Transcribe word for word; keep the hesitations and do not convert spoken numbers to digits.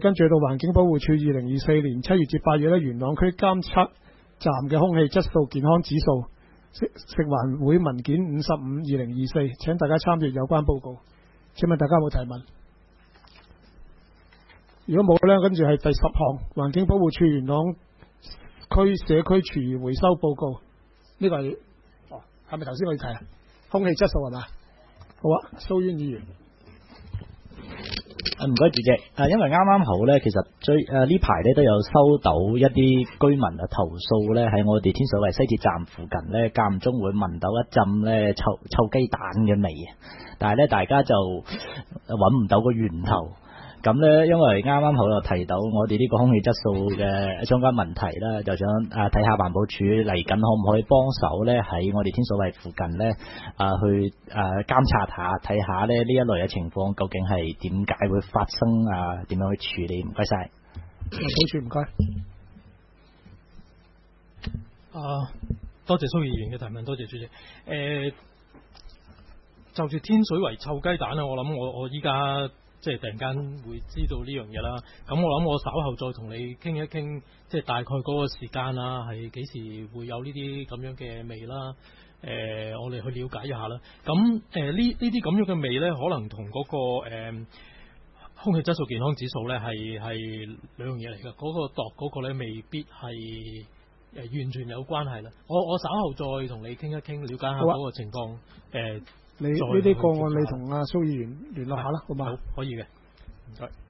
跟住到環境保護署二零二四年七月至八月咧，元朗區監測站嘅空氣質素健康指數，食食環會文件五十五二零二四，請大家參閱有關報告。請問大家有冇提問？如果冇咧，跟住係第十項環境保護署元朗區社區廚餘回收報告。呢、這個係哦，係咪頭先我哋提啊？空氣質素係嘛？好啊，蘇淵議員。 唔該，主席。啊，因為啱啱好咧，其實最誒呢排咧都有收到一啲居民嘅投訴咧，喺我哋天水圍西鐵站附近咧，間唔中會聞到一陣咧臭臭雞蛋嘅味啊，但係咧大家就揾唔到個源頭。咁咧，因為啱啱好又提到我哋呢個空氣質素嘅相關問題啦，就想啊睇下環保署嚟緊可唔可以幫手咧，喺我哋天水圍附近咧啊去啊監察下，睇下咧呢一類嘅情況究竟係點解會發生啊？點樣去處理？唔該晒。 環保署唔該。 啊，多謝蘇議員嘅提問，多謝主席。誒、呃，就住天水圍臭雞蛋啊，我諗我我依家。即係突然間會知道呢樣嘢啦，咁我諗我稍後再同你傾一傾，即係大概嗰個時間啦，係幾時會有呢啲咁樣嘅味啦？誒、呃，我哋去了解一下啦。咁誒呢呢啲咁樣嘅味呢，可能同嗰、嗰個、呃、空氣質素健康指數呢係係兩樣嘢嚟㗎。嗰、嗰個度嗰個呢未必係誒完全有關係啦。我我稍後再同你傾一傾，了解下嗰個情況。誒、呃。 你呢啲個案，你同阿蘇議員聯絡下啦，好嘛？ 好，可以嘅，唔該。